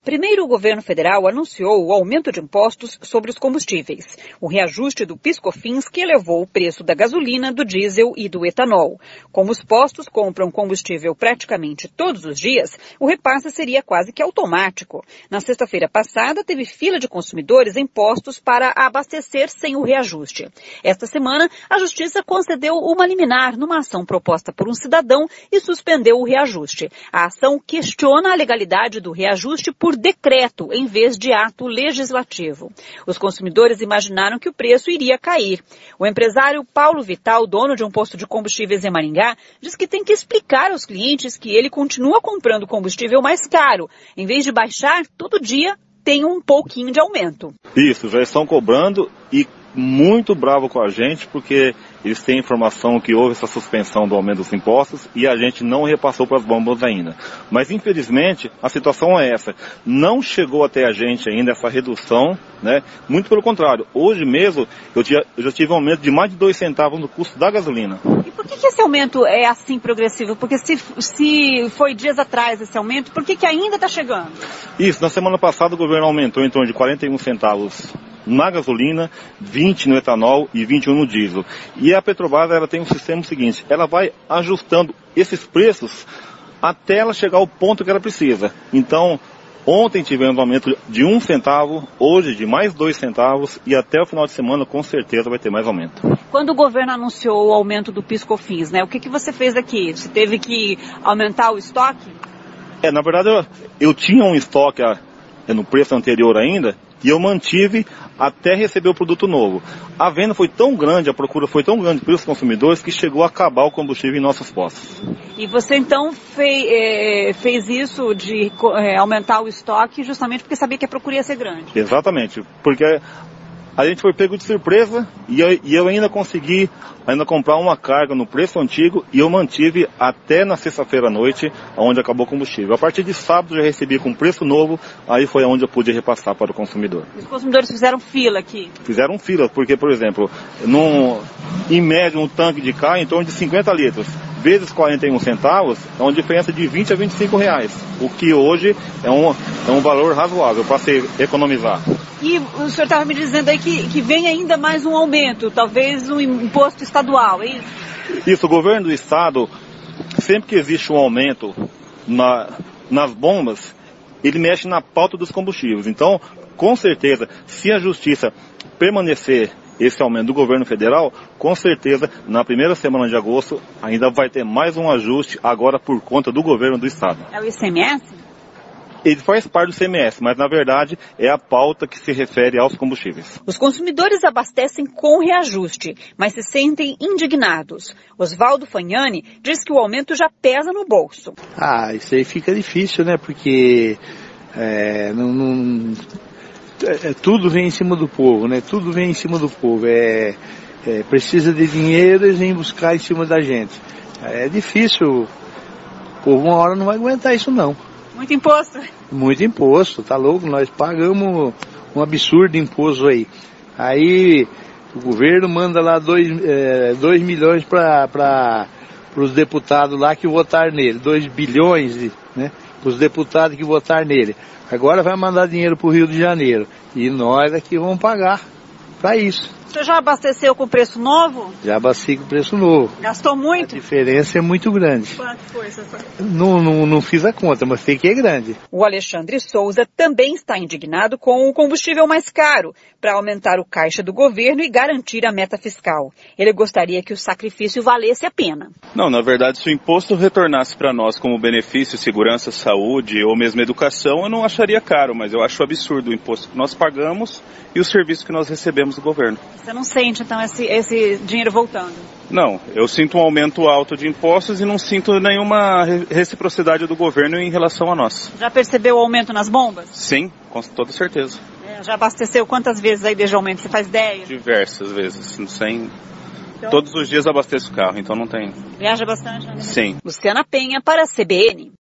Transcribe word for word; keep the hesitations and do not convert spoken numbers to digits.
Primeiro, o governo federal anunciou o aumento de impostos sobre os combustíveis, o reajuste do PIS/COFINS que elevou o preço da gasolina, do diesel e do etanol. Como os postos compram combustível praticamente todos os dias, o repasse seria quase que automático. Na sexta-feira passada, teve fila de consumidores em postos para abastecer sem o reajuste. Esta semana, a Justiça concedeu uma liminar numa ação proposta por um cidadão e suspendeu o reajuste. A ação questiona a legalidade do reajuste por decreto, em vez de ato legislativo. Os consumidores imaginaram que o preço iria cair. O empresário Paulo Vital, dono de um posto de combustíveis em Maringá, diz que tem que explicar aos clientes que ele continua comprando combustível mais caro. Em vez de baixar, todo dia tem um pouquinho de aumento. Isso, já estão cobrando e muito bravo com a gente, porque eles têm informação que houve essa suspensão do aumento dos impostos e a gente não repassou para as bombas ainda. Mas, infelizmente, a situação é essa. Não chegou até a gente ainda essa redução, né? Muito pelo contrário. Hoje mesmo, eu, tinha, eu já tive um aumento de mais de dois centavos no custo da gasolina. E por que, que esse aumento é assim progressivo? Porque se, se foi dias atrás esse aumento, por que, que ainda está chegando? Isso, na semana passada o governo aumentou em torno de quarenta e um centavos na gasolina, vinte no etanol e vinte e um no diesel. E a Petrobras, ela tem um sistema seguinte, ela vai ajustando esses preços até ela chegar ao ponto que ela precisa. Então, ontem tivemos um aumento de um centavo, hoje de mais dois centavos e até o final de semana com certeza vai ter mais aumento. Quando o governo anunciou o aumento do PIS/COFINS, né, o que, que você fez aqui? Você teve que aumentar o estoque? É, na verdade eu, eu tinha um estoque a, no preço anterior ainda, e eu mantive até receber o produto novo. A venda foi tão grande, a procura foi tão grande pelos consumidores que chegou a acabar o combustível em nossos postos. E você então fez, é, fez isso de é, aumentar o estoque justamente porque sabia que a procura ia ser grande? Exatamente, porque a gente foi pego de surpresa e eu, e eu ainda consegui ainda comprar uma carga no preço antigo e eu mantive até na sexta-feira à noite, onde acabou o combustível. A partir de sábado já recebi com preço novo, aí foi onde eu pude repassar para o consumidor. Os consumidores fizeram fila aqui? Fizeram fila, porque, por exemplo, num, em média um tanque de carro em torno de cinquenta litros, vezes quarenta e um centavos, é uma diferença de vinte a vinte e cinco reais, o que hoje é um, é um valor razoável para se economizar. E o senhor estava me dizendo aí que, que vem ainda mais um aumento, talvez um imposto estadual, é isso? Isso, o governo do estado, sempre que existe um aumento na, nas bombas, ele mexe na pauta dos combustíveis. Então, com certeza, se a justiça permanecer esse aumento do governo federal, com certeza, na primeira semana de agosto, ainda vai ter mais um ajuste agora por conta do governo do estado. É o I C M S? Ele faz parte do I C M S, mas na verdade é a pauta que se refere aos combustíveis. Os consumidores abastecem com reajuste, mas se sentem indignados. Osvaldo Fagnani diz que o aumento já pesa no bolso. Ah, isso aí fica difícil, né? Porque é, não, não, é, tudo vem em cima do povo, né? Tudo vem em cima do povo. É, é, precisa de dinheiro e vem buscar em cima da gente. É difícil. O povo uma hora não vai aguentar isso, não. Muito imposto? Muito imposto, tá louco? Nós pagamos um absurdo imposto aí. Aí o governo manda lá dois, é, dois milhões para os deputados lá que votaram nele. Dois bilhões, né? Para os deputados que votaram nele. Agora vai mandar dinheiro para o Rio de Janeiro. E nós aqui vamos pagar para isso. Você já abasteceu com preço novo? Já abasteci com preço novo. Gastou muito? A diferença é muito grande. Quanto foi, César? Não, não, não fiz a conta, mas sei que é grande. O Alexandre Souza também está indignado com o combustível mais caro, para aumentar o caixa do governo e garantir a meta fiscal. Ele gostaria que o sacrifício valesse a pena. Não, na verdade, se o imposto retornasse para nós como benefício, segurança, saúde ou mesmo educação, eu não acharia caro, mas eu acho absurdo o imposto que nós pagamos e o serviço que nós recebemos do governo. Você não sente, então, esse, esse dinheiro voltando? Não, eu sinto um aumento alto de impostos e não sinto nenhuma reciprocidade do governo em relação a nós. Já percebeu o aumento nas bombas? Sim, com toda certeza. É, já abasteceu quantas vezes aí desde o aumento? Você faz ideia? Diversas vezes, sem... Então... Todos os dias abasteço o carro, então não tem... Viaja bastante, né? Sim. Luciana Penha para a C B N.